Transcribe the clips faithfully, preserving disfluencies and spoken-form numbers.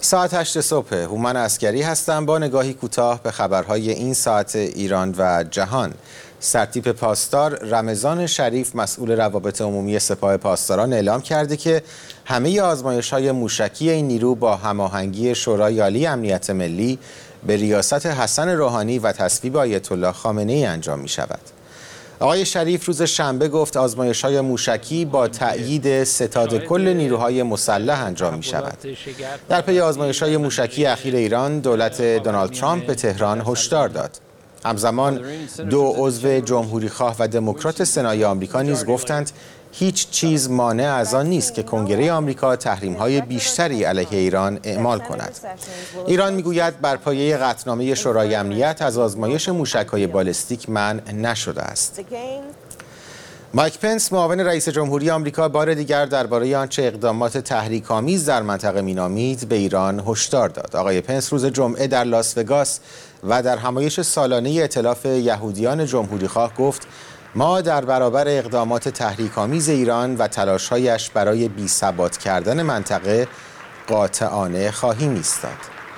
ساعت هشت صبح، هومن عسکری هستم با نگاهی کوتاه به خبرهای این ساعت ایران و جهان. سرتیپ پاسدار رمضان شریف مسئول روابط عمومی سپاه پاسداران اعلام کرده که همه آزمایش‌های موشکی این نیرو با هماهنگی شورای عالی امنیت ملی به ریاست حسن روحانی و تصویب آیت الله خامنه‌ای انجام می‌شود. آقای شریف روز شنبه گفت آزمایش‌های موشکی با تأیید ستاد کل نیروهای مسلح انجام می‌شود. در پی آزمایش‌های موشکی اخیر ایران، دولت دونالد ترامپ به تهران هشدار داد. همزمان دو عضو جمهوریخواه و دموکرات سنای آمریکا نیز گفتند هیچ چیز مانع از آن نیست که کنگره آمریکا تحریم‌های بیشتری علیه ایران اعمال کند. ایران میگوید بر پایه قطعنامه شورای امنیت از آزمایش موشک‌های بالستیک منع نشده است. مایک پنس معاون رئیس جمهوری آمریکا بار دیگر درباره آنچه اقدامات تحریک‌آمیز در منطقه مینامید به ایران هشدار داد. آقای پنس روز جمعه در لاس وگاس و در همایش سالانه ائتلاف یهودیان جمهوریخواه گفت ما در برابر اقدامات تحریک‌آمیز ایران و تلاش‌هایش برای بی‌ثبات کردن منطقه قاطعانه خواهیم ایستاد.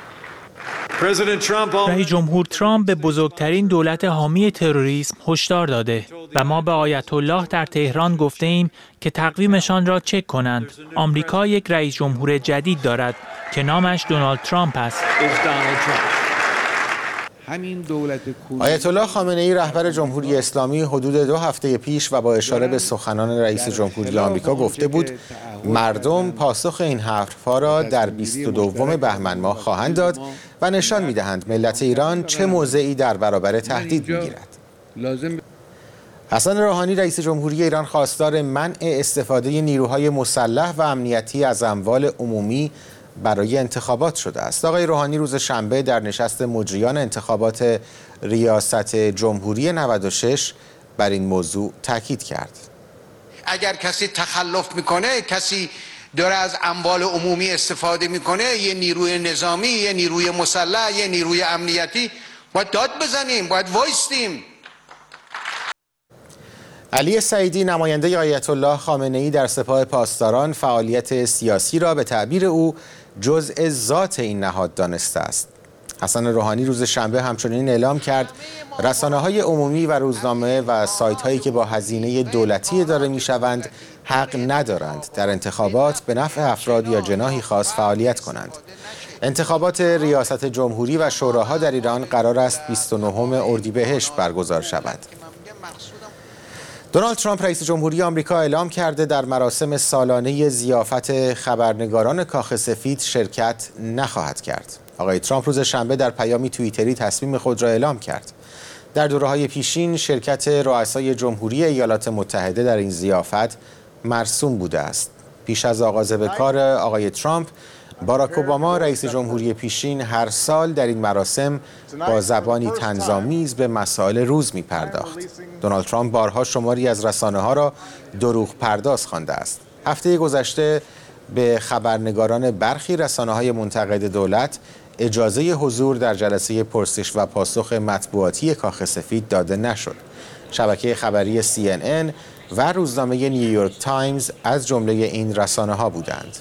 رئیس جمهور ترامپ به بزرگترین دولت حامی تروریسم هشدار داده و ما به آیت الله در تهران گفته ایم که تقویمشان را چک کنند. آمریکا یک رئیس جمهور جدید دارد که نامش دونالد ترامپ است. آیت الله خامنه‌ای رهبر جمهوری اسلامی حدود دو هفته پیش و با اشاره به سخنان رئیس جمهوری آمریکا گفته بود مردم پاسخ این حرف‌ها را در بیست و دوم بهمن ماه خواهند داد و نشان می‌دهند ملت ایران چه موضعی در برابر تهدید می‌گیرد. حسن روحانی رئیس جمهوری ایران خواستار منع استفاده نیروهای مسلح و امنیتی از اموال عمومی برای انتخابات شده است. آقای روحانی روز شنبه در نشست مجریان انتخابات ریاست جمهوری نود و شش بر این موضوع تاکید کرد. اگر کسی تخلف میکنه، کسی داره از اموال عمومی استفاده میکنه، یه نیروی نظامی، یه نیروی مسلح، یه نیروی امنیتی، باید داد بزنیم، باید وایستیم. علی سعیدی نماینده آیت الله خامنه‌ای در سپاه پاسداران فعالیت سیاسی را به تعبیر او جزء ذات این نهاد دانسته است. حسن روحانی روز شنبه همچنین اعلام کرد رسانه‌های عمومی و روزنامه و سایت‌هایی که با هزینه دولتی اداره می‌شوند حق ندارند در انتخابات به نفع افراد یا جناحی خاص فعالیت کنند. انتخابات ریاست جمهوری و شوراها در ایران قرار است بیست و نهم اردیبهشت برگزار شود. دونالد ترامپ رئیس جمهوری آمریکا اعلام کرده در مراسم سالانه ضیافت خبرنگاران کاخ سفید شرکت نخواهد کرد. آقای ترامپ روز شنبه در پیامی توییتری تصمیم خود را اعلام کرد. در دوره‌های پیشین شرکت رؤسای جمهوری ایالات متحده در این ضیافت مرسوم بوده است. پیش از آغاز به کار آقای ترامپ، باراک اوباما رئیس جمهوری پیشین هر سال در این مراسم با زبانی طنزآمیز به مسائل روز می‌پرداخت. دونالد ترامپ بارها شماری از رسانه‌ها را دروغ پرداز خوانده است. هفته گذشته به خبرنگاران برخی رسانه‌های منتقد دولت اجازه حضور در جلسه پرسش و پاسخ مطبوعاتی کاخ سفید داده نشد. شبکه خبری سی ان ان و روزنامه نیویورک تایمز از جمله این رسانه‌ها بودند.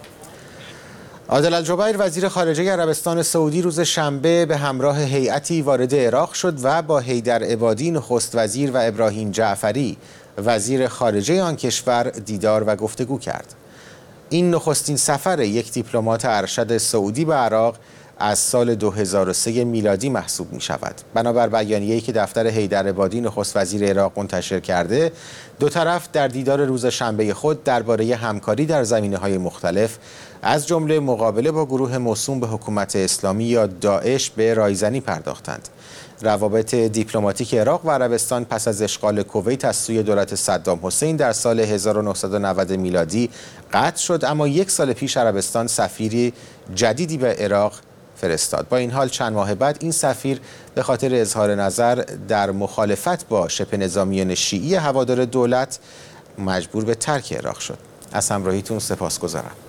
عادل الجبیر وزیر خارجه عربستان سعودی روز شنبه به همراه هیئتی وارد عراق شد و با حیدر عبادی نخست وزیر و ابراهیم جعفری وزیر خارجه آن کشور دیدار و گفتگو کرد. این نخستین سفر یک دیپلمات ارشد سعودی به عراق از سال دو هزار و سه میلادی محسوب می شود. بنابر بیانیه‌ای که دفتر حیدر عبادی نخست وزیر عراق منتشر کرده، دو طرف در دیدار روز شنبه خود درباره همکاری در زمینه‌های مختلف از جمله مقابله با گروه موسوم به حکومت اسلامی یا داعش به رایزنی پرداختند. روابط دیپلماتیک عراق و عربستان پس از اشغال کویت از سوی دولت صدام حسین در سال هزار و نهصد و نود میلادی قطع شد، اما یک سال پیش عربستان سفیری جدیدی به عراق فرستاد. با این حال چند ماه بعد این سفیر به خاطر اظهار نظر در مخالفت با شبه نظامیان شیعی هوادار دولت مجبور به ترک عراق شد. از همراهیتون سپاسگزارم.